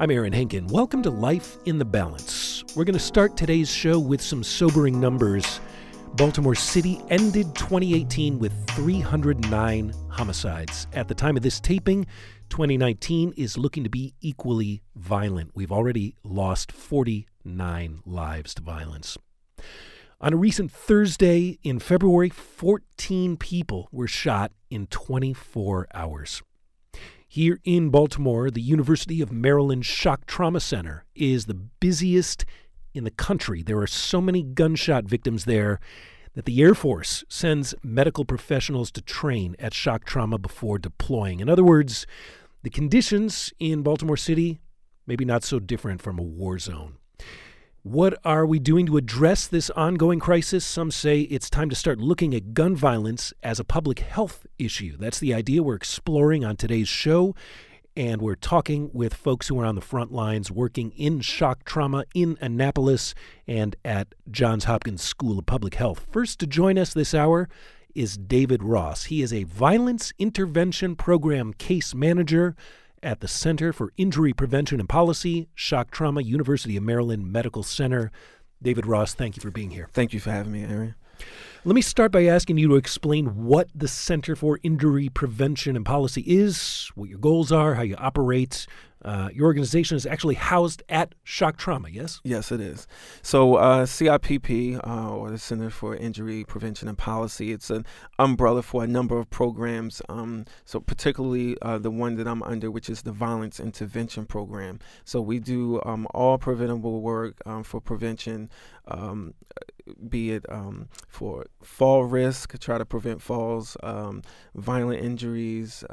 I'm Aaron Henkin. Welcome to Life in the Balance. We're going to start today's show with some sobering numbers. Baltimore City ended 2018 with 309 homicides. At the time of this taping, 2019 is looking to be equally violent. We've already lost 49 lives to violence. On a recent Thursday in February, 14 people were shot in 24 hours. Here in Baltimore, the University of Maryland Shock Trauma Center is the busiest in the country. There are so many gunshot victims there that the Air Force sends medical professionals to train at shock trauma before deploying. In other words, the conditions in Baltimore City, maybe not so different from a war zone. What are we doing to address this ongoing crisis? Some say it's time to start looking at gun violence as a public health issue. That's the idea we're exploring on today's show. And we're talking with folks who are on the front lines working in shock trauma in Annapolis and at Johns Hopkins School of Public Health. First to join us this hour is David Ross. He is a Violence Intervention Program Case Manager at the Center for Injury Prevention and Policy, Shock Trauma, University of Maryland Medical Center. David Ross, thank you for being here. Thank you for having me, Aaron. Let me start by asking you to explain what the Center for Injury Prevention and Policy is, what your goals are, how you operate. Your organization is actually housed at Shock Trauma, yes? Yes, it is. So CIPP, or the Center for Injury Prevention and Policy, it's an umbrella for a number of programs, so particularly the one that I'm under, which is the Violence Intervention Program. So we do all preventable work for prevention, be it for fall risk, try to prevent falls, violent injuries,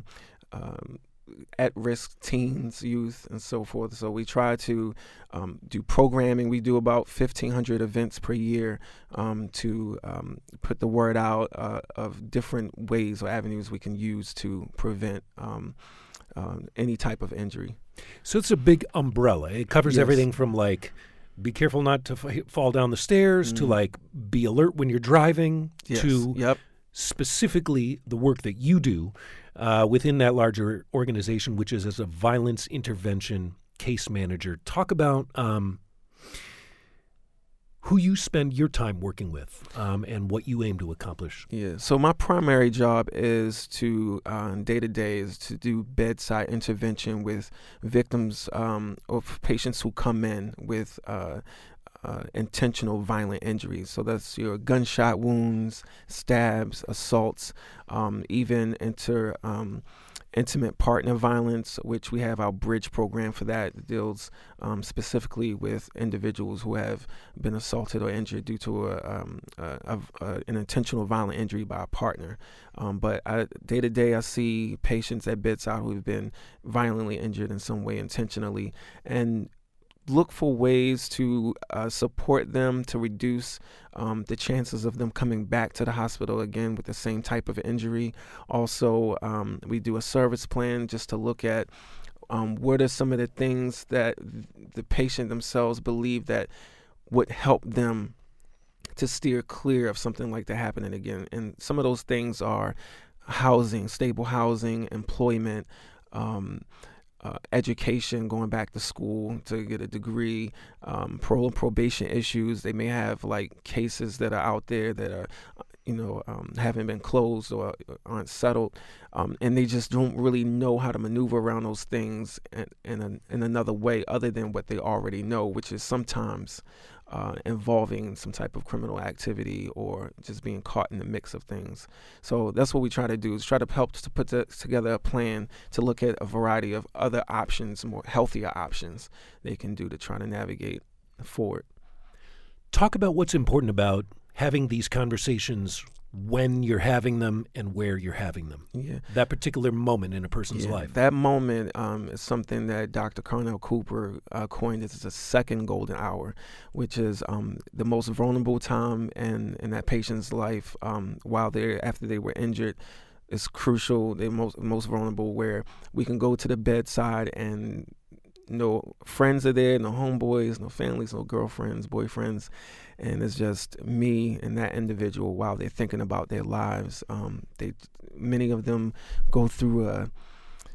at-risk teens, youth, and so forth. So we try to do programming. We do about 1,500 events per year to put the word out of different ways or avenues we can use to prevent any type of injury. So it's a big umbrella. It covers everything from be careful not to fall down the stairs to be alert when you're driving to specifically the work that you do within that larger organization, which is as a violence intervention case manager. Talk about who you spend your time working with and what you aim to accomplish. Yeah, so my primary job is to, day-to-day, is to do bedside intervention with victims of patients who come in with intentional violent injuries. So that's your gunshot wounds, stabs, assaults, even intimate partner violence, which we have our Bridge program for that deals specifically with individuals who have been assaulted or injured due to an intentional violent injury by a partner. But day to day, I see patients at bedside who have been violently injured in some way intentionally, and look for ways to support them to reduce the chances of them coming back to the hospital again with the same type of injury. Also, we do a service plan just to look at what are some of the things that the patient themselves believe that would help them to steer clear of something like that happening again. And some of those things are housing, stable housing, employment, education, going back to school to get a degree, parole and probation issues. They may have cases that are out there that are, haven't been closed or aren't settled, and they just don't really know how to maneuver around those things in another way other than what they already know, which is sometimes involving some type of criminal activity or just being caught in the mix of things. So that's what we try to do, is try to help to put together a plan to look at a variety of other options, more healthier options they can do to try to navigate forward. Talk about what's important about having these conversations when you're having them and where you're having them. Yeah. That particular moment in a person's life. That moment is something that Dr. Carnell Cooper coined as the second golden hour, which is the most vulnerable time in that patient's life after they were injured. It's crucial. They're most vulnerable, where we can go to the bedside and no friends are there, no homeboys, no families, no girlfriends, boyfriends, and it's just me and that individual while they're thinking about their lives. Many of them go through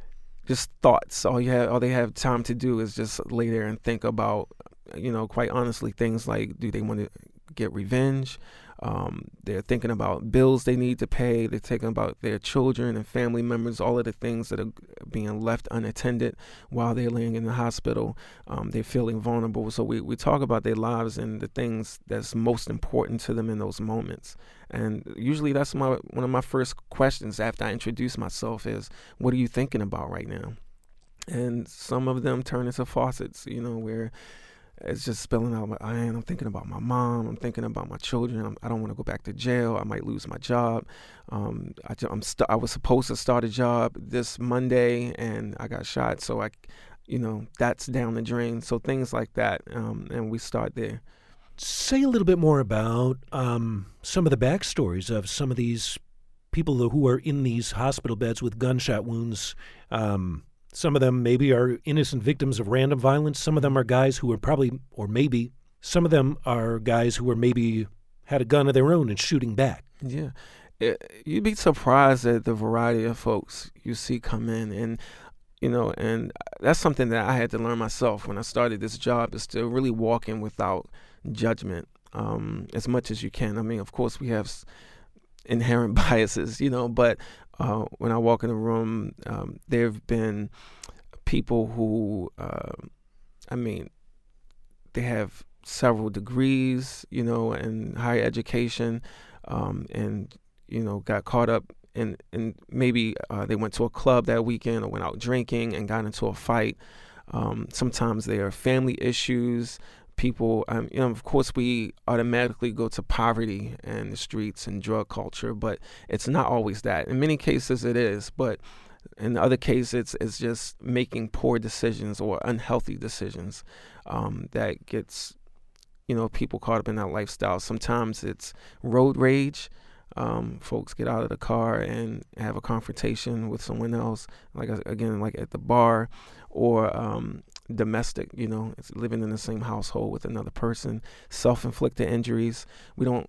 just thoughts. All they have time to do is just lay there and think about, quite honestly, things like, do they want to get revenge? They're thinking about bills they need to pay. They're thinking about their children and family members, all of the things that are being left unattended while they're laying in the hospital. They're feeling vulnerable. So we talk about their lives and the things that's most important to them in those moments. And usually that's one of my first questions after I introduce myself is, what are you thinking about right now? And some of them turn into faucets, where it's just spilling out. I'm thinking about my mom. I'm thinking about my children. I don't want to go back to jail. I might lose my job. I was supposed to start a job this Monday, and I got shot. So that's down the drain. So things like that, and we start there. Say a little bit more about some of the backstories of some of these people who are in these hospital beds with gunshot wounds. Some of them maybe are innocent victims of random violence. Some of them are guys who are some of them are guys who are maybe had a gun of their own and shooting back. Yeah. You'd be surprised at the variety of folks you see come in. And that's something that I had to learn myself when I started this job, is to really walk in without judgment as much as you can. I mean, of course, we have inherent biases, but when I walk in a room, there have been people who, they have several degrees, and higher education, and, got caught up in maybe they went to a club that weekend or went out drinking and got into a fight. Sometimes there are family issues. People, of course, we automatically go to poverty and the streets and drug culture, but it's not always that. In many cases, it is, but in other cases, it's just making poor decisions or unhealthy decisions that gets, people caught up in that lifestyle. Sometimes it's road rage. Folks get out of the car and have a confrontation with someone else, like at the bar, or domestic, it's living in the same household with another person, self-inflicted injuries. We don't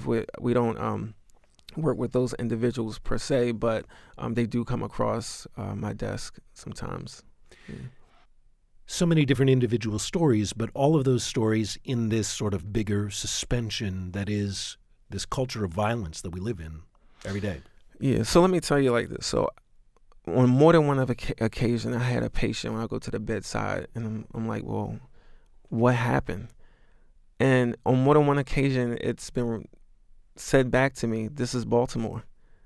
work with those individuals per se, but they do come across my desk sometimes. Yeah. So many different individual stories, but all of those stories in this sort of bigger suspension that is this culture of violence that we live in every day. Yeah, so let me tell you like this. So on more than one occasion, I had a patient when I go to the bedside, and I'm like, well, what happened? And on more than one occasion, it's been said back to me, this is Baltimore.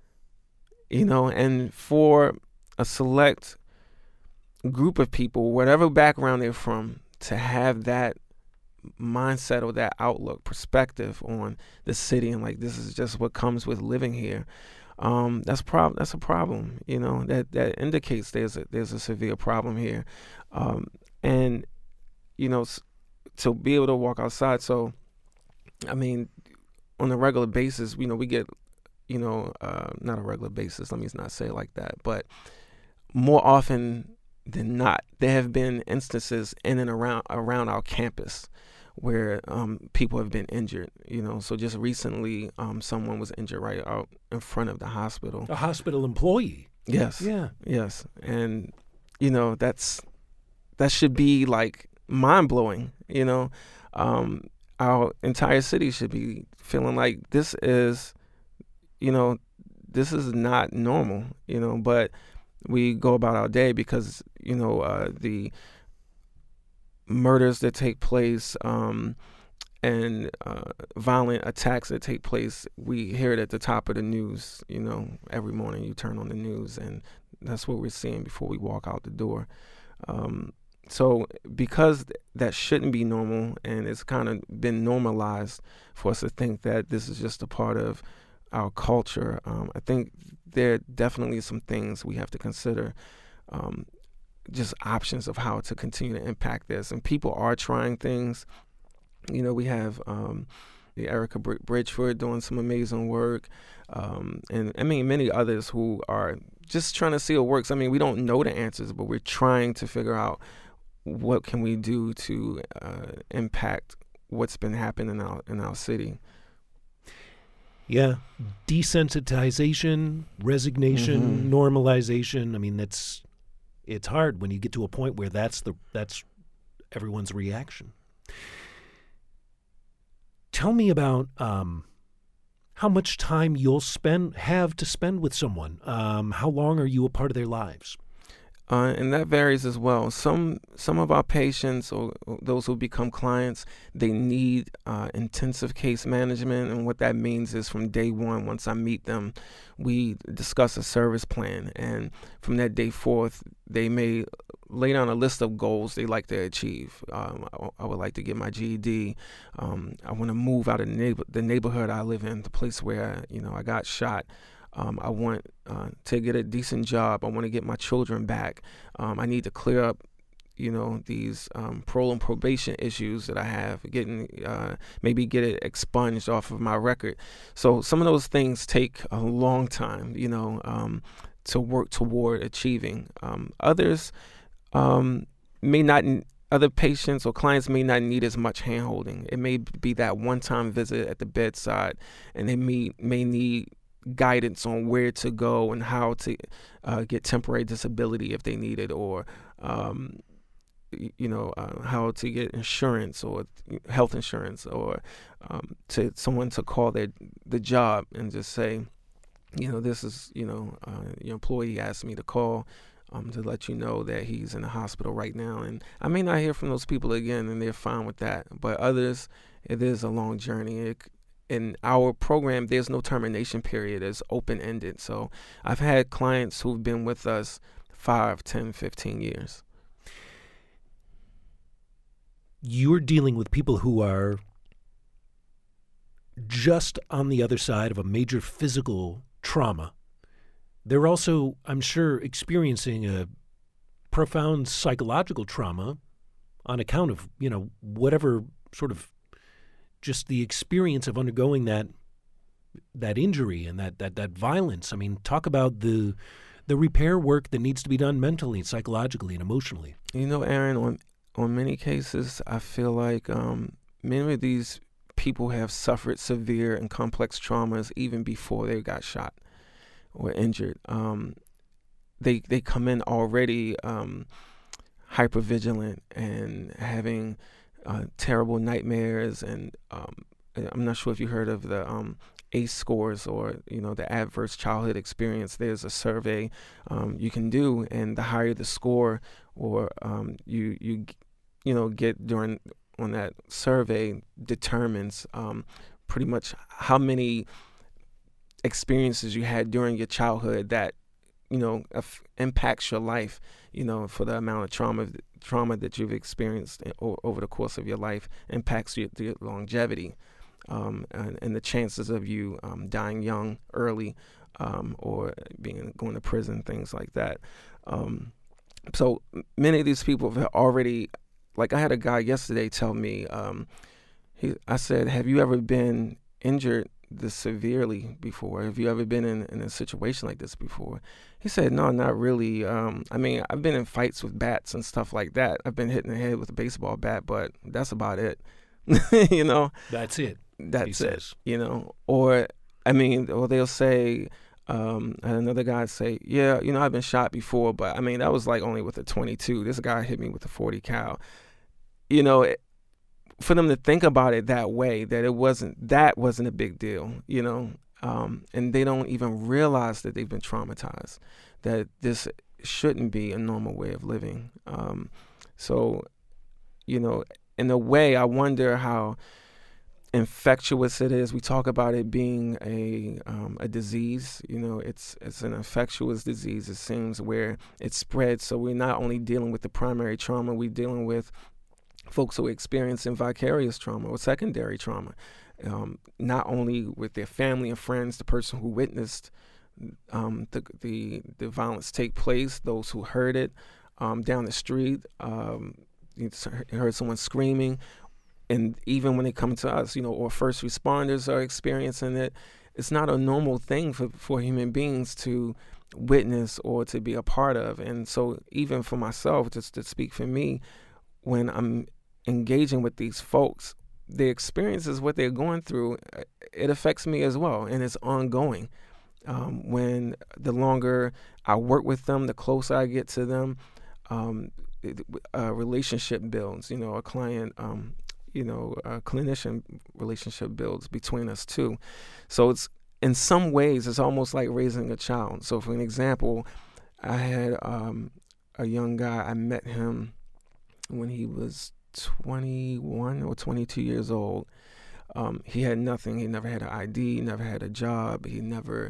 And for a select group of people, whatever background they're from, to have that mindset or that outlook, perspective on the city, and like, this is just what comes with living here. That's a problem. That indicates there's a severe problem here, and to be able to walk outside. So, I mean, on a regular basis, we get, not a regular basis. Let me not say it like that, but more often than not, there have been instances in and around our campus where people have been injured, So just recently, someone was injured right out in front of the hospital. A hospital employee. Yes. Yeah. Yes. And, that should be like mind-blowing, Our entire city should be feeling like this is not normal, but we go about our day because, the murders that take place and violent attacks that take place, we hear it at the top of the news. Every morning you turn on the news, and that's what we're seeing before we walk out the door. So because that shouldn't be normal, and it's kind of been normalized for us to think that this is just a part of our culture, I think there are definitely some things we have to consider, just options of how to continue to impact this. And people are trying things. We have Erica Bridgeford doing some amazing work, and many others who are just trying to see what works. We don't know the answers, but we're trying to figure out what can we do to impact what's been happening in our city. Yeah, desensitization, resignation, normalization. it's hard when you get to a point where that's everyone's reaction. Tell me about how much time you'll have to spend with someone. How long are you a part of their lives? And that varies as well. Some of our patients or those who become clients, they need intensive case management. And what that means is from day one, once I meet them, we discuss a service plan. And from that day forth, they may lay down a list of goals they like to achieve. I would like to get my GED. I want to move out of the neighborhood I live in, the place where I got shot. I want to get a decent job. I want to get my children back. I need to clear up, these parole and probation issues that I have. Maybe get it expunged off of my record. So some of those things take a long time, to work toward achieving. Others may not. Other patients or clients may not need as much handholding. It may be that one-time visit at the bedside, and they may need guidance on where to go and how to get temporary disability if they need it, or how to get insurance or health insurance, or to someone to call the job and just say, this is your employee asked me to call to let you know that he's in the hospital right now. And I may not hear from those people again, and they're fine with that. But others, it is a long journey. In our program, there's no termination period. It's open-ended. So I've had clients who've been with us 5, 10, 15 years. You're dealing with people who are just on the other side of a major physical trauma. They're also, I'm sure, experiencing a profound psychological trauma on account of, whatever sort of just the experience of undergoing that injury and that violence. I mean, talk about the repair work that needs to be done mentally, psychologically, and emotionally. Aaron, on many cases, I feel like many of these people have suffered severe and complex traumas even before they got shot or injured. They come in already hypervigilant and having terrible nightmares, and I'm not sure if you heard of the ACE scores, or the adverse childhood experience. There's a survey you can do, and the higher the score, or you get on that survey, determines pretty much how many experiences you had during your childhood that impacts your life, for the amount of trauma that you've experienced over the course of your life, impacts your longevity, and the chances of you dying young, early, or going to prison, things like that. So many of these people have already, like I had a guy yesterday tell me, I said, have you ever been injured this severely before? Have you ever been in a situation like this before? He said, no, not really. I've been in fights with bats and stuff like that. I've been hit in the head with a baseball bat, but that's about it. That's it. That's it. Or they'll say, another guy say, yeah, I've been shot before, but that was like only with a 22. This guy hit me with a 40 cal. For them to think about it that way, that wasn't a big deal, and they don't even realize that they've been traumatized, that this shouldn't be a normal way of living. So, in a way, I wonder how infectious it is. We talk about it being a disease. It's an infectious disease, it seems, where it spreads. So we're not only dealing with the primary trauma, we're dealing with folks who are experiencing vicarious trauma or secondary trauma, not only with their family and friends, the person who witnessed the violence take place, those who heard it down the street, you heard someone screaming, and even when they come to us, or first responders are experiencing it. It's not a normal thing for human beings to witness or to be a part of. And so even for myself, just to speak for me, when I'm engaging with these folks, the experiences, what they're going through, it affects me as well, and it's ongoing. When the longer I work with them, the closer I get to them, relationship builds. A client, a clinician relationship builds between us too. So it's in some ways it's almost like raising a child. So for an example, I had a young guy. I met him when he was 21 or 22 years old. He had nothing. He never had an ID, never had a job. He never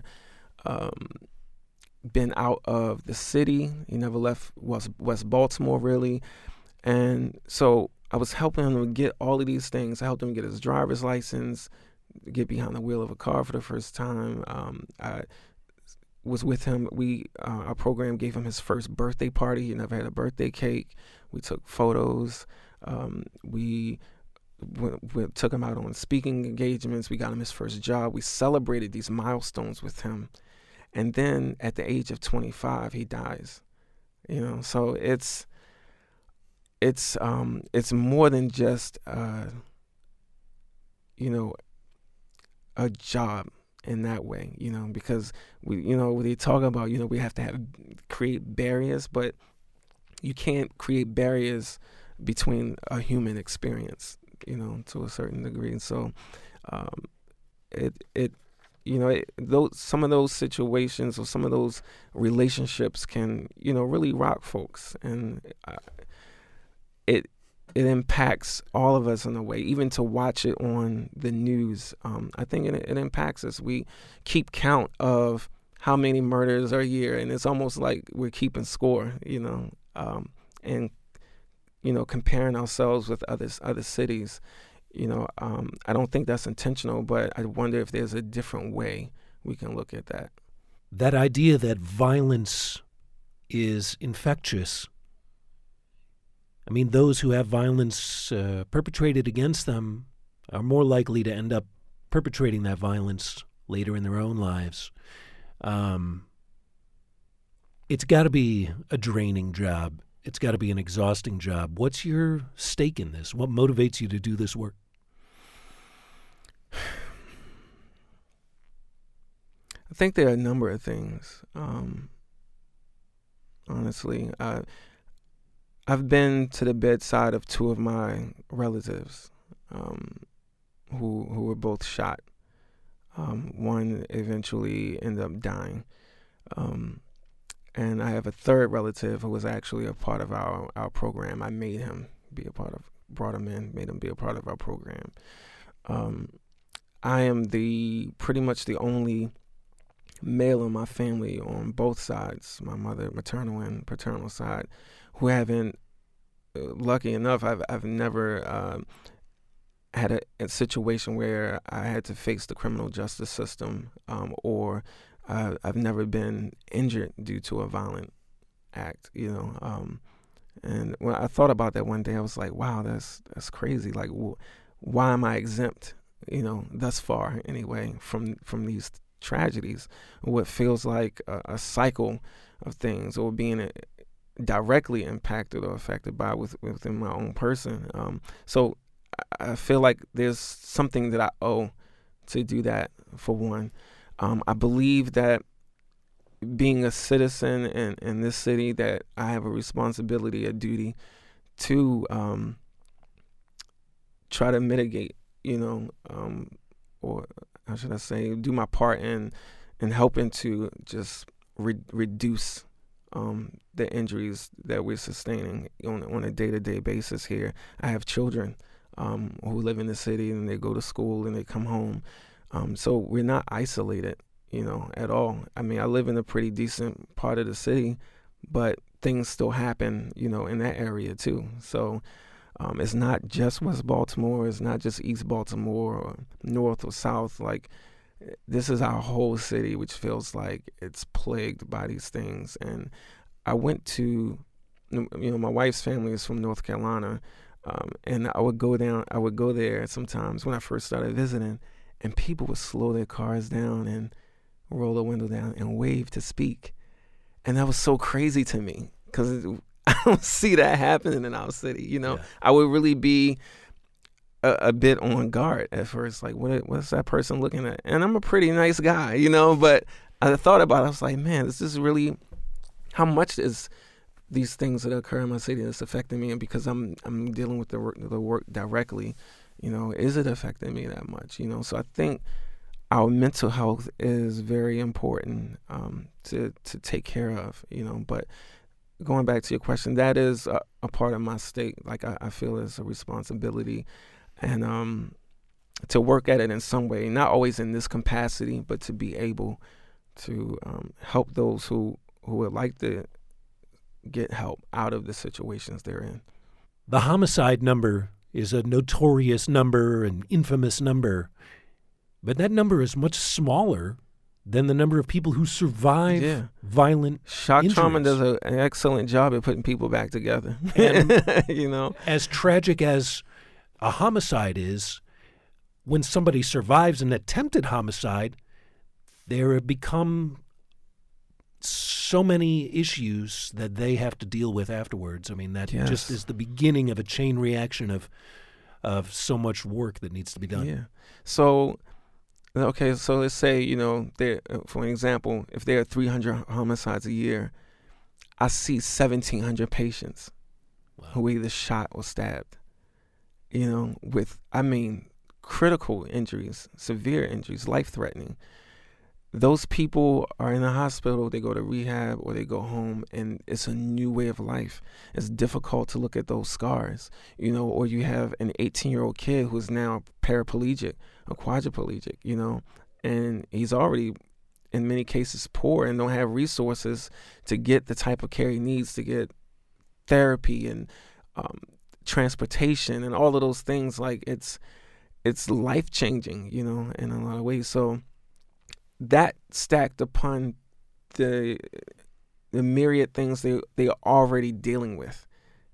been out of the city. He never left West Baltimore, really. And so I was helping him to get all of these things. I helped him get his driver's license, get behind the wheel of a car for the first time. I was with him. Our program gave him his first birthday party. He never had a birthday cake. We took photos. We took him out on speaking engagements. We got him his first job. We celebrated these milestones with him. And then at the age of 25, he dies. So it's more than just a job in that way, because when they talk about, we have to create barriers, but you can't create barriers between a human experience, to a certain degree. And so, some of those situations or some of those relationships can, really rock folks, and it impacts all of us in a way. Even to watch it on the news, I think it impacts us. We keep count of how many murders are a year, and it's almost like we're keeping score, and comparing ourselves with other cities. I don't think that's intentional, but I wonder if there's a different way we can look at that. That idea that violence is infectious. I mean, those who have violence perpetrated against them are more likely to end up perpetrating that violence later in their own lives. It's got to be a draining job. It's got to be an exhausting job. What's your stake in this? What motivates you to do this work? I think there are a number of things. Honestly, I've been to the bedside of two of my relatives who were both shot. One eventually ended up dying. And I have a third relative who was actually a part of our program. I made him be brought him in, made him be a part of our program. I am pretty much the only male in my family on both sides, my mother, maternal and paternal side, who haven't, lucky enough, I've never had a situation where I had to face the criminal justice system, or I've never been injured due to a violent act, and when I thought about that one day, I was like, wow, that's crazy. Like, why am I exempt, thus far anyway, from these tragedies, what feels like a cycle of things, or being directly impacted or affected by within my own person. So I feel like there's something that I owe to do that, for one. I believe that being a citizen in this city, that I have a responsibility, a duty to try to mitigate, or how should I say, do my part in helping to just reduce the injuries that we're sustaining on a day-to-day basis here. I have children who live in the city, and they go to school and they come home. So we're not isolated, at all. I mean, I live in a pretty decent part of the city, but things still happen, in that area too. So it's not just West Baltimore. It's not just East Baltimore or North or South. Like, this is our whole city, which feels like it's plagued by these things. And I went to, my wife's family is from North Carolina, and I would go there sometimes when I first started visiting, and people would slow their cars down and roll the window down and wave to speak. And that was so crazy to me, because I don't see that happening in our city. Yeah. I would really be a bit on guard at first, like, what's that person looking at? And I'm a pretty nice guy, but I thought about it. I was like, man, this is really, how much does these things that occur in my city that's affecting me, and because I'm dealing with the work directly, is it affecting me that much? So I think our mental health is very important to take care of. But going back to your question, that is a part of my state. Like I feel it's a responsibility, and to work at it in some way, not always in this capacity, but to be able to help those who would like to get help out of the situations they're in. The homicide number is a notorious number, an infamous number, but that number is much smaller than the number of people who survive violent shock injuries. Trauma does an excellent job at putting people back together. And you as tragic as a homicide is, when somebody survives an attempted homicide, there have become so many issues that they have to deal with afterwards. I mean, that just is the beginning of a chain reaction of so much work that needs to be done. Yeah. So let's say, there, for an example, if there are 300 homicides a year, I see 1,700 patients who either shot or stabbed, with, critical injuries, severe injuries, life-threatening. Those people are in the hospital, they go to rehab or they go home, and it's a new way of life. It's difficult to look at those scars, or you have an 18-year-old kid who's now paraplegic or quadriplegic, and he's already, in many cases, poor and don't have resources to get the type of care he needs to get therapy and transportation and all of those things. Like it's life-changing, in a lot of ways. So that stacked upon the myriad things they are already dealing with,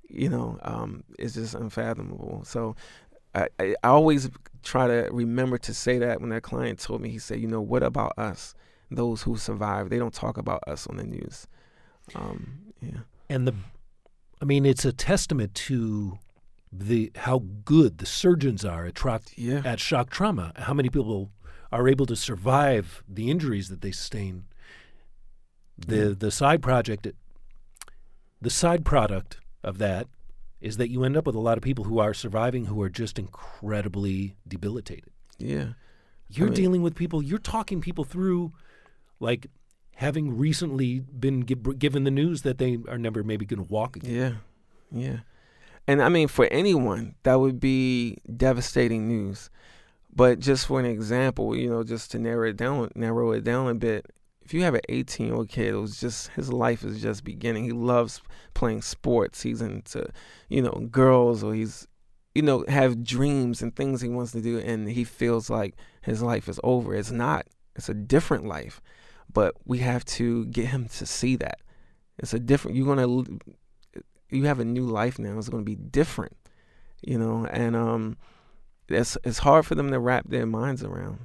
is just unfathomable. So I always try to remember to say that when that client told me, he said, what about us, those who survive? They don't talk about us on the news. And it's a testament to how good the surgeons are at shock trauma. How many people are able to survive the injuries that they sustain. The side product of that is that you end up with a lot of people who are surviving who are just incredibly debilitated. Yeah. You're dealing with people, you're talking people through, like, having recently been given the news that they are never maybe going to walk again. Yeah. And for anyone, that would be devastating news. But just for an example, just to narrow it down a bit, if you have an 18-year-old kid who's his life is just beginning, he loves playing sports, he's into, girls, or he's, have dreams and things he wants to do, and he feels like his life is over. It's not. It's a different life. But we have to get him to see that. It's a different, you have a new life now. It's going to be different, and it's hard for them to wrap their minds around,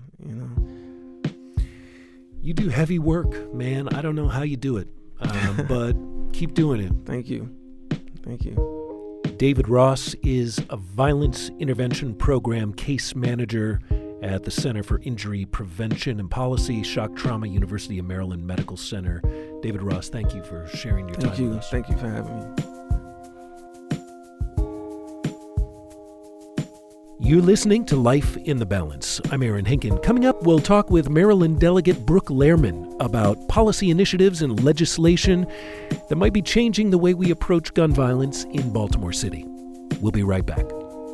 You do heavy work, man. I don't know how you do it, but keep doing it. Thank you. David Ross is a Violence Intervention Program case manager at the Center for Injury Prevention and Policy, Shock Trauma, University of Maryland Medical Center. David Ross, thank you for sharing your time with us. Thank you for having me. You're listening to Life in the Balance. I'm Aaron Hinken. Coming up, we'll talk with Maryland Delegate Brooke Lehrman about policy initiatives and legislation that might be changing the way we approach gun violence in Baltimore City. We'll be right back.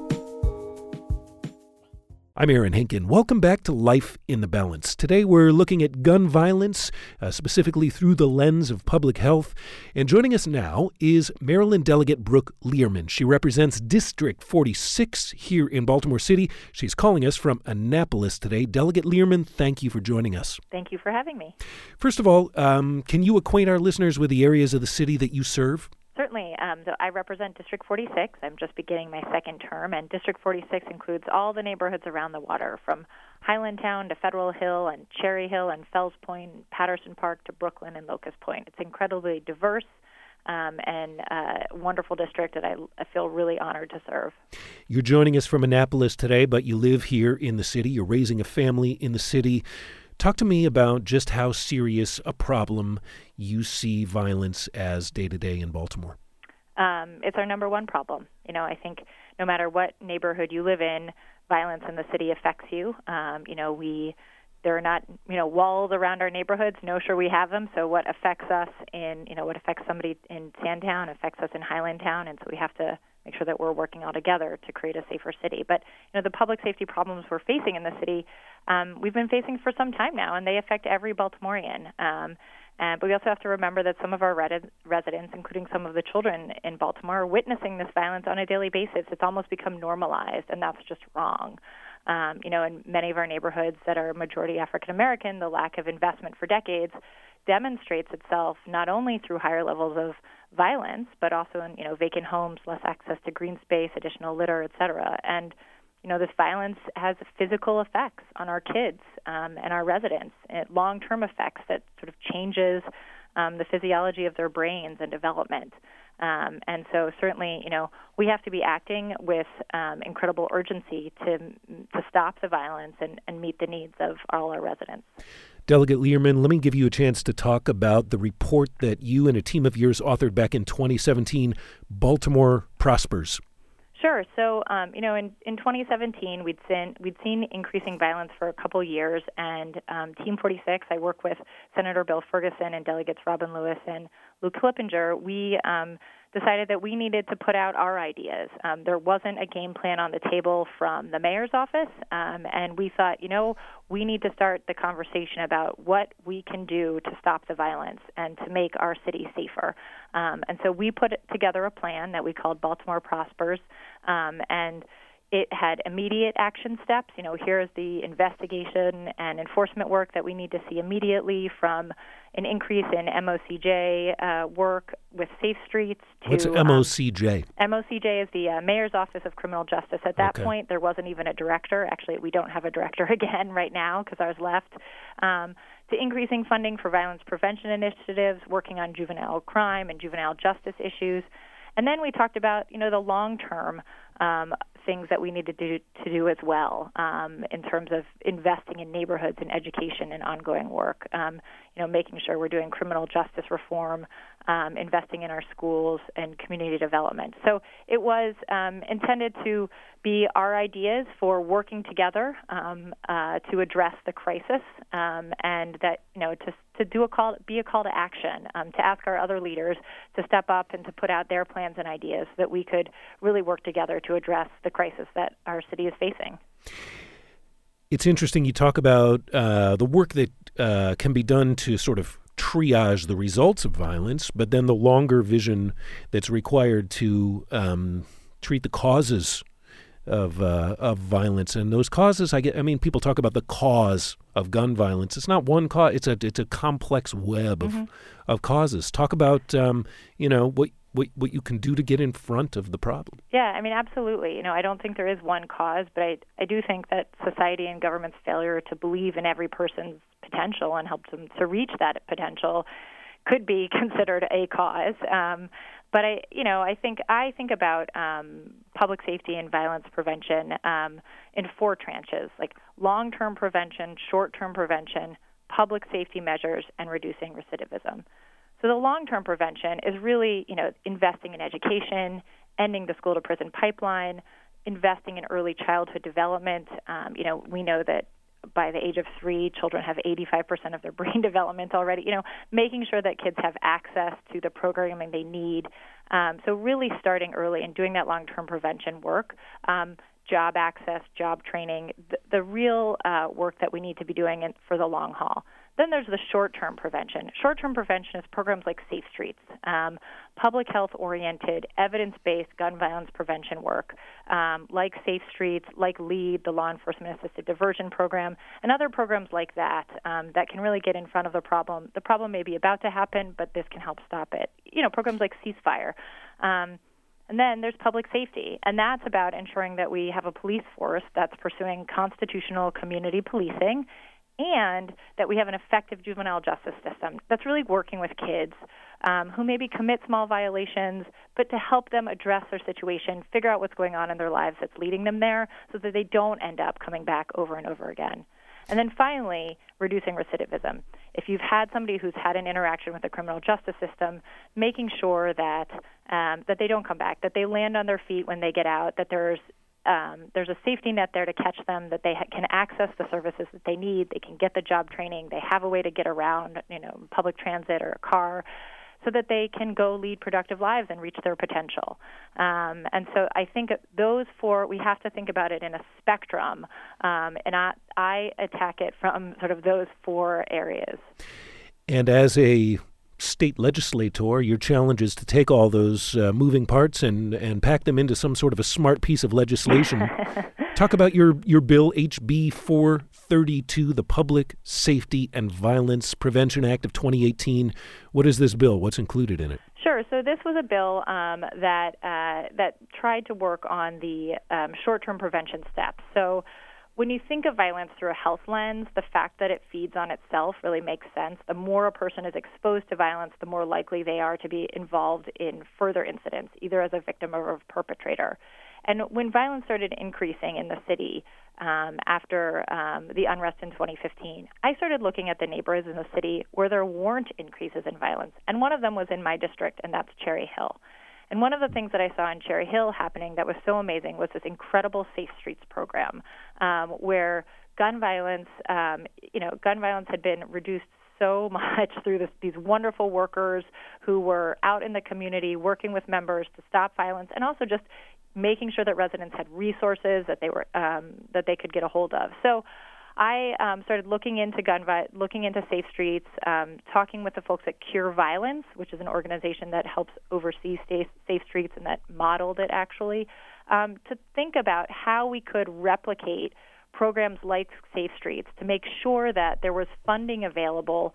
I'm Aaron Hinken. Welcome back to Life in the Balance. Today we're looking at gun violence, specifically through the lens of public health. And joining us now is Maryland Delegate Brooke Lehrman. She represents District 46 here in Baltimore City. She's calling us from Annapolis today. Delegate Lehrman, thank you for joining us. Thank you for having me. First of all, can you acquaint our listeners with the areas of the city that you serve? Certainly. So I represent District 46. I'm just beginning my second term, and District 46 includes all the neighborhoods around the water, from Highlandtown to Federal Hill and Cherry Hill and Fells Point, Patterson Park to Brooklyn and Locust Point. It's incredibly diverse and a wonderful district that I feel really honored to serve. You're joining us from Annapolis today, but you live here in the city. You're raising a family in the city. Talk to me about just how serious a problem you see violence as day-to-day in Baltimore. It's our number one problem. I think no matter what neighborhood you live in, violence in the city affects you. There are not, walls around our neighborhoods. No, sure we have them. So what affects us what affects somebody in Sandtown affects us in Highlandtown, and so we have to make sure that we're working all together to create a safer city. But the public safety problems we're facing in the city, we've been facing for some time now, and they affect every Baltimorean. But we also have to remember that some of our residents, including some of the children in Baltimore, are witnessing this violence on a daily basis. It's almost become normalized, and that's just wrong. In many of our neighborhoods that are majority African American, the lack of investment for decades demonstrates itself not only through higher levels of violence, but also in vacant homes, less access to green space, additional litter, et cetera. And this violence has physical effects on our kids and our residents, long-term effects that sort of changes the physiology of their brains and development. And so certainly, we have to be acting with incredible urgency to stop the violence and meet the needs of all our residents. Delegate Lierman, let me give you a chance to talk about the report that you and a team of yours authored back in 2017, Baltimore Prospers. Sure. So, in 2017, we'd seen increasing violence for a couple years, and Team 46, I work with Senator Bill Ferguson and Delegates Robin Lewis and Luke Clippinger. We decided that we needed to put out our ideas. There wasn't a game plan on the table from the mayor's office, and we thought, we need to start the conversation about what we can do to stop the violence and to make our city safer. And so we put together a plan that we called Baltimore Prospers, and it had immediate action steps. Here is the investigation and enforcement work that we need to see immediately, from an increase in MOCJ work with Safe Streets to... What's MOCJ? MOCJ is the Mayor's Office of Criminal Justice. At that point, there wasn't even a director. Actually, we don't have a director again right now because ours left. To increasing funding for violence prevention initiatives, working on juvenile crime and juvenile justice issues. And then we talked about, the long-term things that we need to do as well in terms of investing in neighborhoods and education and ongoing work. Making sure we're doing criminal justice reform, investing in our schools and community development. So it was intended to be our ideas for working together to address the crisis, and that to be a call to action, to ask our other leaders to step up and to put out their plans and ideas so that we could really work together to address the crisis that our city is facing. It's interesting you talk about the work that can be done to sort of triage the results of violence, but then the longer vision that's required to treat the causes of violence. And those causes, people talk about the cause of gun violence. It's not one cause. It's a complex web of causes. Talk about what you can do to get in front of the problem. Yeah, absolutely. I don't think there is one cause, but I do think that society and government's failure to believe in every person's potential and help them to reach that potential could be considered a cause. But I think about public safety and violence prevention in four tranches, like long-term prevention, short-term prevention, public safety measures, and reducing recidivism. So the long-term prevention is really, investing in education, ending the school-to-prison pipeline, investing in early childhood development. We know that by the age of 3, children have 85% of their brain development already. Making sure that kids have access to the programming they need. So really starting early and doing that long-term prevention work. Job access, job training, the real work that we need to be doing for the long haul. Then there's the short-term prevention. Short-term prevention is programs like Safe Streets, public health-oriented, evidence-based gun violence prevention work, like Safe Streets, like LEAD, the Law Enforcement Assisted Diversion Program, and other programs like that that can really get in front of the problem. The problem may be about to happen, but this can help stop it. Programs like Ceasefire. And then there's public safety, and that's about ensuring that we have a police force that's pursuing constitutional community policing, and that we have an effective juvenile justice system that's really working with kids who maybe commit small violations, but to help them address their situation, figure out what's going on in their lives that's leading them there so that they don't end up coming back over and over again. And then finally, reducing recidivism. If you've had somebody who's had an interaction with the criminal justice system, making sure that that they don't come back, that they land on their feet when they get out, that there's a safety net there to catch them, that they can access the services that they need, they can get the job training, they have a way to get around, public transit or a car, so that they can go lead productive lives and reach their potential. And so I think those four, we have to think about it in a spectrum, and I attack it from sort of those four areas. And as a state legislator, your challenge is to take all those moving parts and pack them into some sort of a smart piece of legislation. Talk about your bill, HB 432, the Public Safety and Violence Prevention Act of 2018. What is this bill? What's included in it? Sure. So this was a bill that tried to work on the short-term prevention steps. So when you think of violence through a health lens, the fact that it feeds on itself really makes sense. The more a person is exposed to violence, the more likely they are to be involved in further incidents, either as a victim or a perpetrator. And when violence started increasing in the city after the unrest in 2015, I started looking at the neighborhoods in the city where there weren't increases in violence. And one of them was in my district, and that's Cherry Hill. And one of the things that I saw in Cherry Hill happening that was so amazing was this incredible Safe Streets program, where gun violence had been reduced so much through these wonderful workers who were out in the community working with members to stop violence, and also just making sure that residents had resources that they could get a hold of. So I started looking into Safe Streets, talking with the folks at Cure Violence, which is an organization that helps oversee Safe Streets and that modeled it actually, to think about how we could replicate programs like Safe Streets to make sure that there was funding available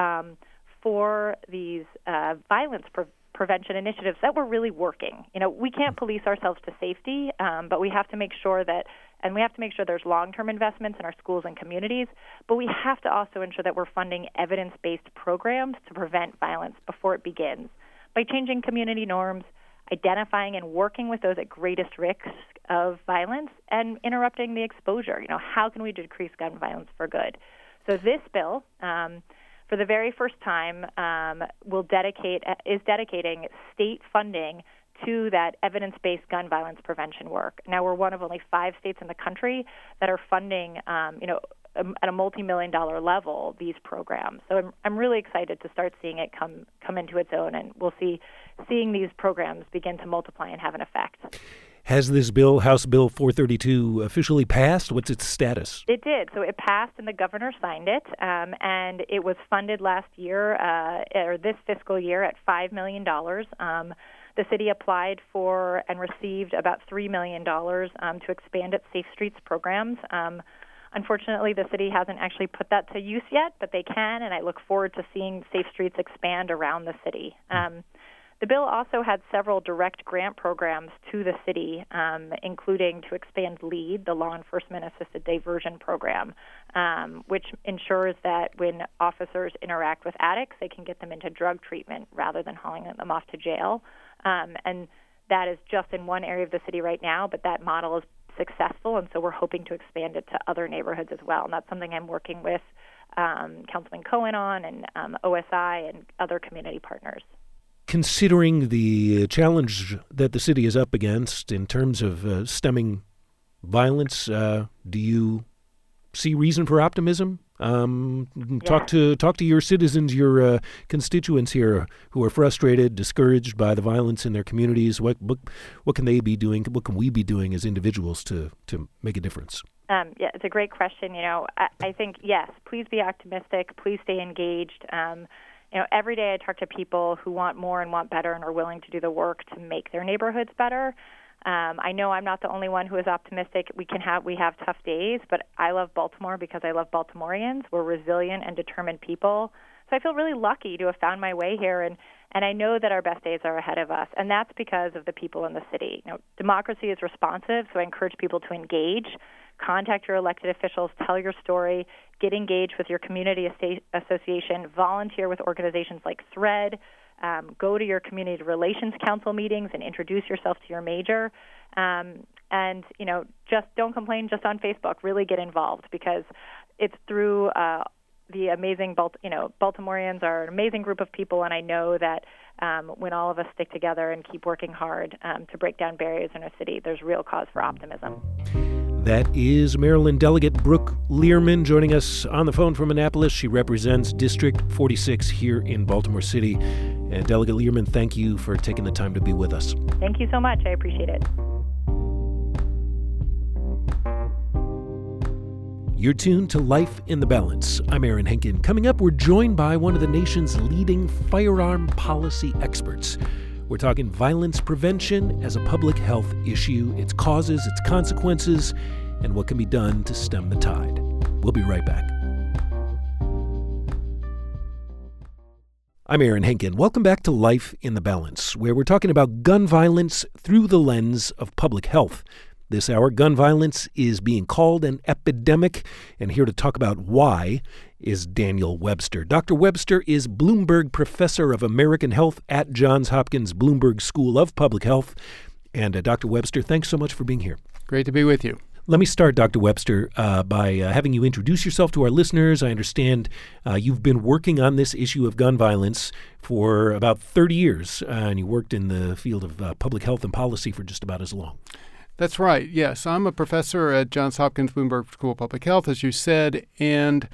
for these violence prevention initiatives that were really working. We can't police ourselves to safety, but we have to make sure there's long-term investments in our schools and communities, but we have to also ensure that we're funding evidence-based programs to prevent violence before it begins by changing community norms, identifying and working with those at greatest risk of violence, and interrupting the exposure. How can we decrease gun violence for good? So this bill, for the very first time, is dedicating state funding to that evidence-based gun violence prevention work. Now, we're one of only 5 states in the country that are funding, at a multi-million-dollar level, these programs. So I'm really excited to start seeing it come into its own, and we'll seeing these programs begin to multiply and have an effect. Has this bill, House Bill 432, officially passed? What's its status? It did. So it passed and the governor signed it, and it was funded last year, or this fiscal year, at $5 million. The city applied for and received about $3 million to expand its Safe Streets programs. Unfortunately, the city hasn't actually put that to use yet, but they can, and I look forward to seeing Safe Streets expand around the city. The bill also had several direct grant programs to the city, including to expand LEAD, the Law Enforcement Assisted Diversion Program, which ensures that when officers interact with addicts, they can get them into drug treatment rather than hauling them off to jail. And that is just in one area of the city right now, but that model is successful, and so we're hoping to expand it to other neighborhoods as well. And that's something I'm working with Councilman Cohen on, and OSI and other community partners. Considering the challenge that the city is up against in terms of stemming violence, do you see reason for optimism? Talk to your citizens, your constituents here who are frustrated, discouraged by the violence in their communities. What can they be doing? What can we be doing as individuals to make a difference? It's a great question. I think, yes, please be optimistic. Please stay engaged. Every day I talk to people who want more and want better and are willing to do the work to make their neighborhoods better. I know I'm not the only one who is optimistic. We have tough days, but I love Baltimore because I love Baltimoreans. We're resilient and determined people. So I feel really lucky to have found my way here, and I know that our best days are ahead of us, and that's because of the people in the city. Democracy is responsive, so I encourage people to engage. Contact your elected officials, tell your story, get engaged with your community association, volunteer with organizations like THREAD, go to your community relations council meetings and introduce yourself to your major. And just don't complain just on Facebook. Really get involved, because it's through the amazing Baltimoreans are an amazing group of people, and I know that when all of us stick together and keep working hard to break down barriers in our city, there's real cause for optimism. That is Maryland Delegate Brooke Lierman joining us on the phone from Annapolis. She represents District 46 here in Baltimore City. And Delegate Lierman, thank you for taking the time to be with us. Thank you so much. I appreciate it. You're tuned to Life in the Balance. I'm Aaron Henkin. Coming up, we're joined by one of the nation's leading firearm policy experts. We're talking violence prevention as a public health issue, its causes, its consequences, and what can be done to stem the tide. We'll be right back. I'm Aaron Henkin. Welcome back to Life in the Balance, where we're talking about gun violence through the lens of public health. This hour, gun violence is being called an epidemic, and here to talk about why is Daniel Webster. Dr. Webster is Bloomberg Professor of American Health at Johns Hopkins Bloomberg School of Public Health. And Dr. Webster, thanks so much for being here. Great to be with you. Let me start, Dr. Webster, by having you introduce yourself to our listeners. I understand you've been working on this issue of gun violence for about 30 years, and you worked in the field of public health and policy for just about as long. That's right. Yes, I'm a professor at Johns Hopkins Bloomberg School of Public Health, as you said, and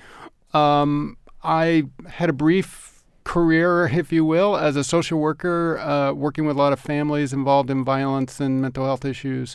I had a brief career, if you will, as a social worker, working with a lot of families involved in violence and mental health issues,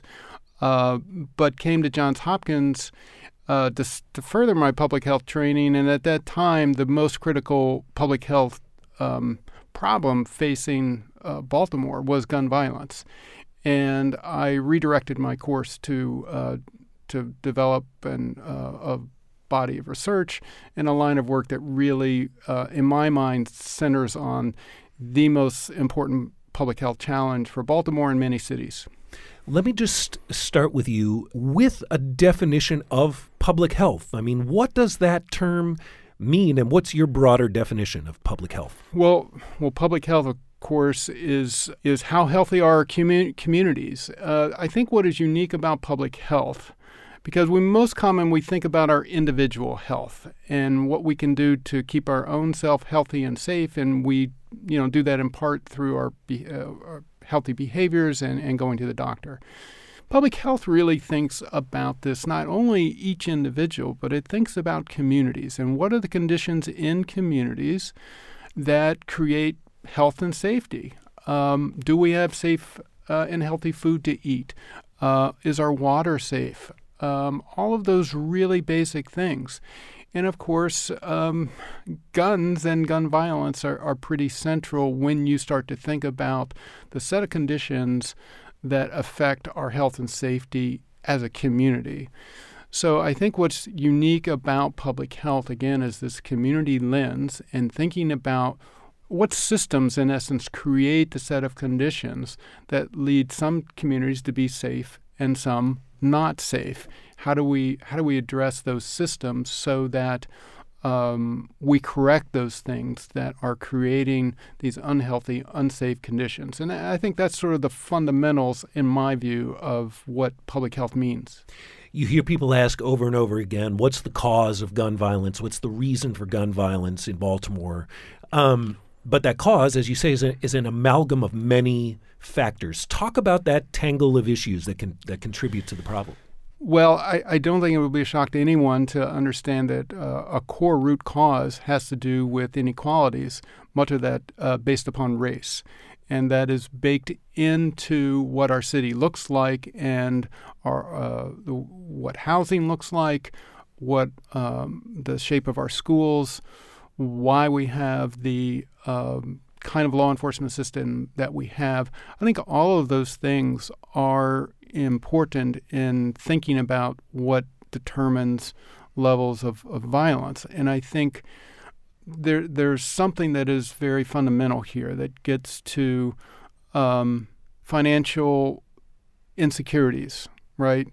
but came to Johns Hopkins to further my public health training. And at that time, the most critical public health problem facing Baltimore was gun violence. And I redirected my course to develop a body of research and a line of work that really, in my mind, centers on the most important public health challenge for Baltimore and many cities. Let me just start with you with a definition of public health. I mean, what does that term mean, and what's your broader definition of public health? Well, public health, of course, is how healthy are our communities. I think what is unique about public health, because we think about our individual health and what we can do to keep our own self healthy and safe, and we do that in part through our healthy behaviors and going to the doctor. Public health really thinks about this, not only each individual, but it thinks about communities and what are the conditions in communities that create health and safety. Do we have safe and healthy food to eat? Is our water safe? All of those really basic things. And of course, guns and gun violence are pretty central when you start to think about the set of conditions that affect our health and safety as a community. So I think what's unique about public health, again, is this community lens and thinking about what systems, in essence, create the set of conditions that lead some communities to be safe and some not safe. How do we address those systems so that we correct those things that are creating these unhealthy, unsafe conditions? And I think that's sort of the fundamentals, in my view, of what public health means. You hear people ask over and over again, what's the cause of gun violence? What's the reason for gun violence in Baltimore? But that cause, as you say, is an amalgam of many factors. Talk about that tangle of issues that contribute to the problem. Well, I don't think it would be a shock to anyone to understand that a core root cause has to do with inequalities, much of that based upon race. And that is baked into what our city looks like and what housing looks like, what the shape of our schools, why we have the kind of law enforcement system that we have. I think all of those things are important in thinking about what determines levels of violence. And I think there's something that is very fundamental here that gets to financial insecurities, right?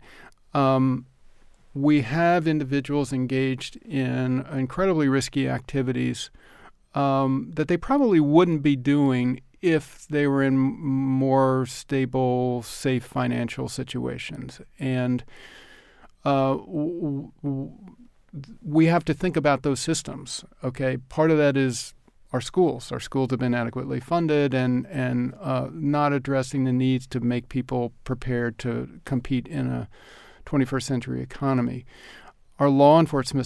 We have individuals engaged in incredibly risky activities that they probably wouldn't be doing if they were in more stable, safe financial situations. And we have to think about those systems. Okay, part of that is our schools. Our schools have been adequately funded and not addressing the needs to make people prepared to compete in a 21st century economy. Our law enforcement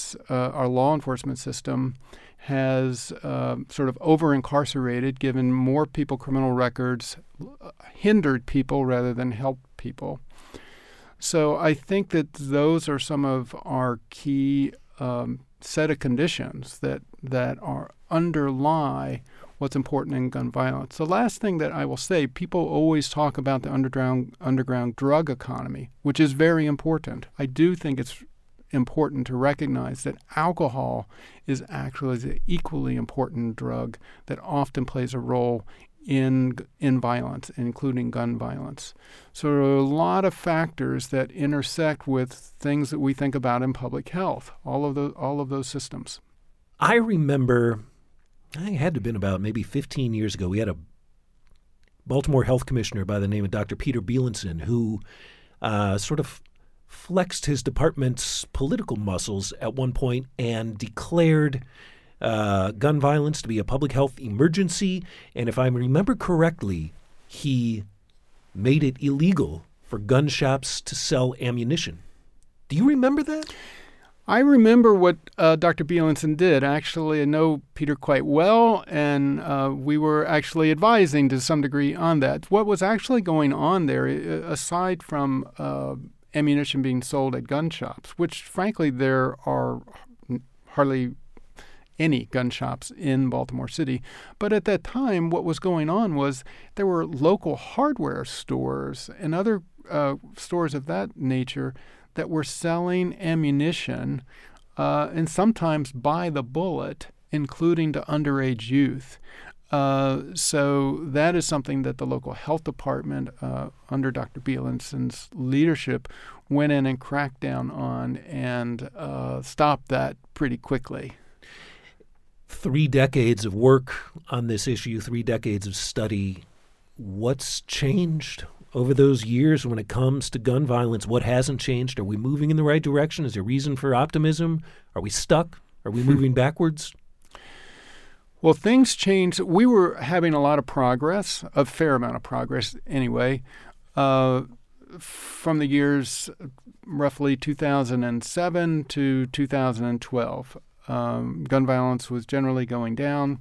system has sort of over-incarcerated, given more people criminal records, hindered people rather than helped people. So I think that those are some of our key set of conditions that are underlie what's important in gun violence. The last thing that I will say, people always talk about the underground drug economy, which is very important. I do think it's important to recognize that alcohol is actually the equally important drug that often plays a role in violence, including gun violence. So there are a lot of factors that intersect with things that we think about in public health, all of those systems. I remember, I had to have been about maybe 15 years ago, we had a Baltimore health commissioner by the name of Dr. Peter Bielenson who sort of flexed his department's political muscles at one point and declared gun violence to be a public health emergency. And if I remember correctly, he made it illegal for gun shops to sell ammunition. Do you remember that? I remember what Dr. Bielenson did. Actually, I know Peter quite well, and we were actually advising to some degree on that. What was actually going on there, aside from ammunition being sold at gun shops, which frankly there are hardly any gun shops in Baltimore City. But at that time, what was going on was there were local hardware stores and other stores of that nature that were selling ammunition and sometimes by the bullet, including to underage youth. So that is something that the local health department, under Dr. Bielenson's leadership, went in and cracked down on and stopped that pretty quickly. 3 decades of work on this issue, 3 decades of study. What's changed over those years when it comes to gun violence? What hasn't changed? Are we moving in the right direction? Is there reason for optimism? Are we stuck? Are we moving backwards? Well, things changed. We were having a lot of progress, a fair amount of progress anyway, from the years roughly 2007 to 2012. Gun violence was generally going down.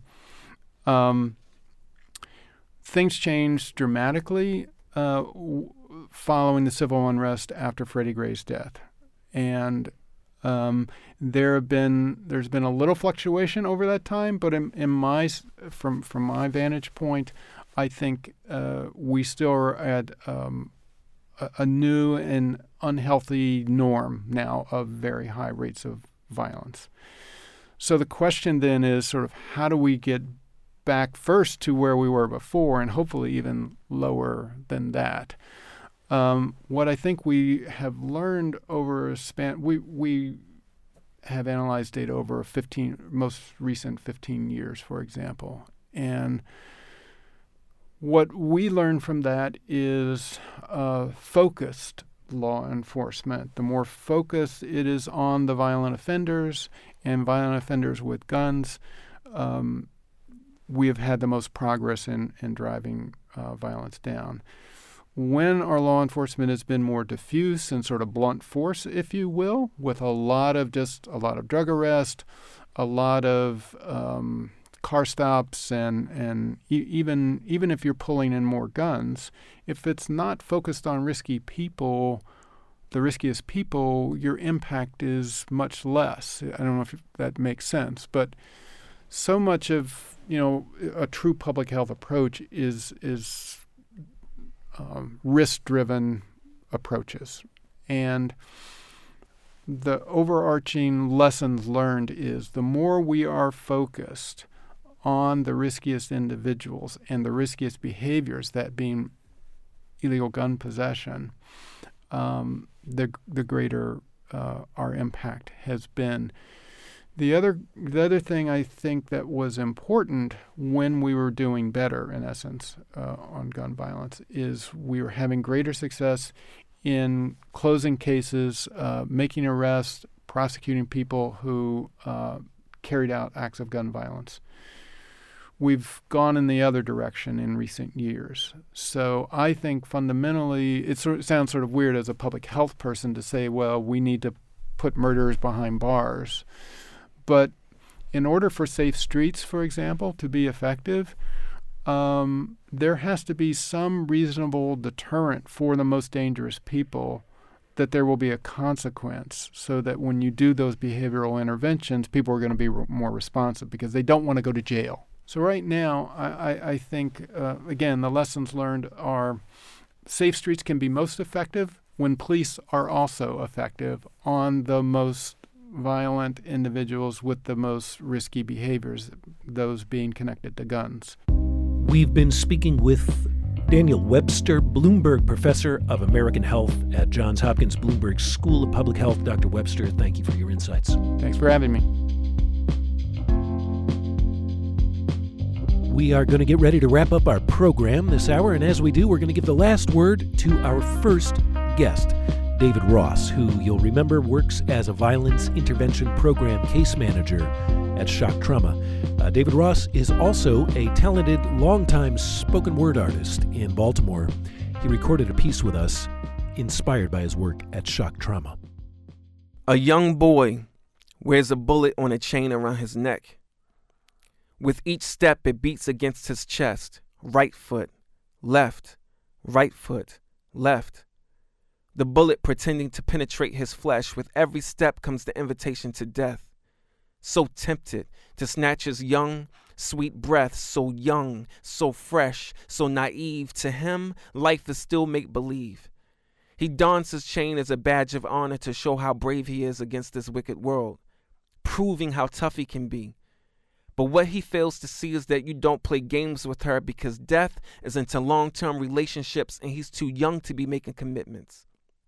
Things changed dramatically following the civil unrest after Freddie Gray's death. And there's been a little fluctuation over that time, but from my vantage point, I think we still are at a new and unhealthy norm now of very high rates of violence. So the question then is sort of how do we get back first to where we were before and hopefully even lower than that? What I think we have learned over a span, we have analyzed data over most recent 15 years, for example. And what we learned from that is focused law enforcement. The more focused it is on the violent offenders and violent offenders with guns, we have had the most progress in driving violence down. When our law enforcement has been more diffuse and sort of blunt force, if you will, with a lot of drug arrest, a lot of car stops, and even if you're pulling in more guns, if it's not focused on risky people, the riskiest people, your impact is much less. I don't know if that makes sense, but so much of a true public health approach is risk-driven approaches. And the overarching lessons learned is the more we are focused on the riskiest individuals and the riskiest behaviors, that being illegal gun possession, the greater our impact has been. The other thing I think that was important when we were doing better, in essence, on gun violence, is we were having greater success in closing cases, making arrests, prosecuting people who carried out acts of gun violence. We've gone in the other direction in recent years. So I think fundamentally, it sounds sort of weird as a public health person to say, well, we need to put murderers behind bars. But in order for safe streets, for example, to be effective, there has to be some reasonable deterrent for the most dangerous people, that there will be a consequence, so that when you do those behavioral interventions, people are going to be more responsive because they don't want to go to jail. So right now, I think, again, the lessons learned are safe streets can be most effective when police are also effective on the most violent individuals with the most risky behaviors, those being connected to guns. We've been speaking with Daniel Webster, Bloomberg Professor of American Health at Johns Hopkins Bloomberg School of Public Health. Dr. Webster, thank you for your insights. Thanks for having me. We are going to get ready to wrap up our program this hour, and as we do, we're going to give the last word to our first guest, David Ross, who you'll remember works as a violence intervention program case manager at Shock Trauma. David Ross is also a talented, longtime spoken word artist in Baltimore. He recorded a piece with us inspired by his work at Shock Trauma. A young boy wears a bullet on a chain around his neck. With each step, it beats against his chest. Right foot, left, right foot, left. The bullet pretending to penetrate his flesh. With every step comes the invitation to death. So tempted to snatch his young, sweet breath. So young, so fresh, so naive. To him, life is still make-believe. He dons his chain as a badge of honor to show how brave he is against this wicked world, proving how tough he can be. But what he fails to see is that you don't play games with her, because death is into long-term relationships and he's too young to be making commitments.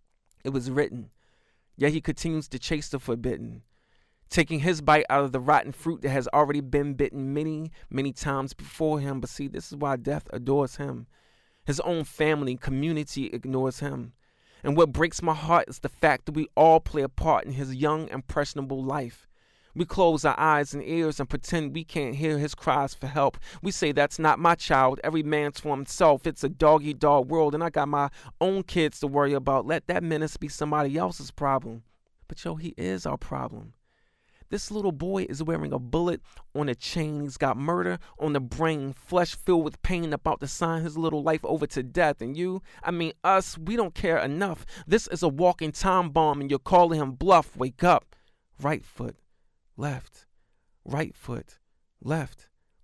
It was written, yet he continues to chase the forbidden, taking his bite out of the rotten fruit that has already been bitten many, many times before him. But see, this is why death adores him. His own family, community ignores him. And what breaks my heart is the fact that we all play a part in his young, impressionable life. We close our eyes and ears and pretend we can't hear his cries for help. We say, that's not my child. Every man's for himself. It's a dog-eat-dog world, and I got my own kids to worry about. Let that menace be somebody else's problem. But yo, he is our problem. This little boy is wearing a bullet on a chain. He's got murder on the brain, flesh filled with pain, about to sign his little life over to death. And you, us, we don't care enough. This is a walking time bomb, and you're calling him bluff. Wake up. Right foot, left, right foot, left.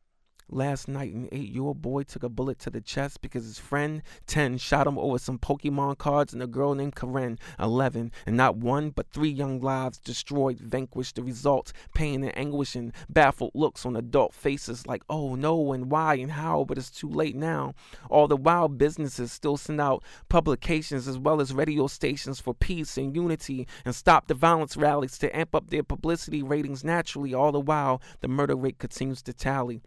Last night, an 8-year-old boy took a bullet to the chest because his friend, 10, shot him over some Pokemon cards, and a girl named Karen, 11, and not one but 3 young lives destroyed, vanquished. The result, pain and anguish and baffled looks on adult faces like, oh no, and why and how, but it's too late now. All the while, businesses still send out publications as well as radio stations for peace and unity and stop the violence rallies to amp up their publicity ratings naturally. All the while, the murder rate continues to tally.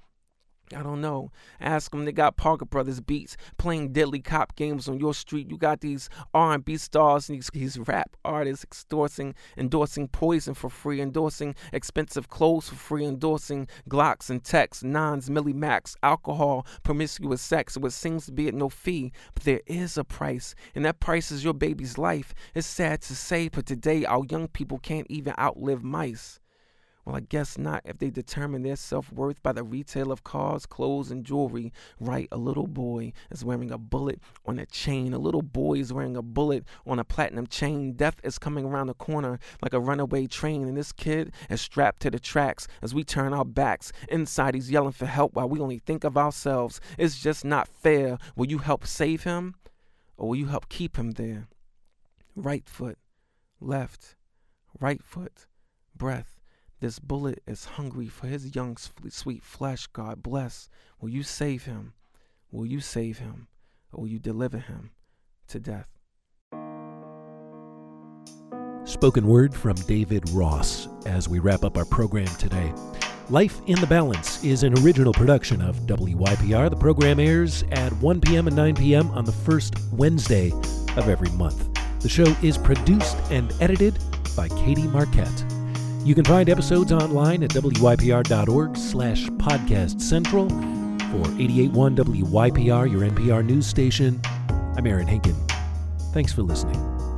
I don't know. Ask them. They got Parker Brothers beats playing deadly cop games on your street. You got these R&B stars and these rap artists endorsing poison for free, endorsing expensive clothes for free, endorsing Glocks and Techs, 9s, Millie Max, alcohol, promiscuous sex, what seems to be at no fee. But there is a price, and that price is your baby's life. It's sad to say, but today our young people can't even outlive mice. Well, I guess not if they determine their self-worth by the retail of cars, clothes, and jewelry. Right, a little boy is wearing a bullet on a chain. A little boy is wearing a bullet on a platinum chain. Death is coming around the corner like a runaway train, and this kid is strapped to the tracks as we turn our backs. Inside, he's yelling for help while we only think of ourselves. It's just not fair. Will you help save him, or will you help keep him there? Right foot, left, right foot, breath. This bullet is hungry for his young, sweet flesh. God bless. Will you save him? Will you save him? Or will you deliver him to death? Spoken word from David Ross as we wrap up our program today. Life in the Balance is an original production of WYPR. The program airs at 1 p.m. and 9 p.m. on the first Wednesday of every month. The show is produced and edited by Katie Marquette. You can find episodes online at wypr.org/podcast central. For 88.1 WYPR, your NPR news station, I'm Aaron Hinkin. Thanks for listening.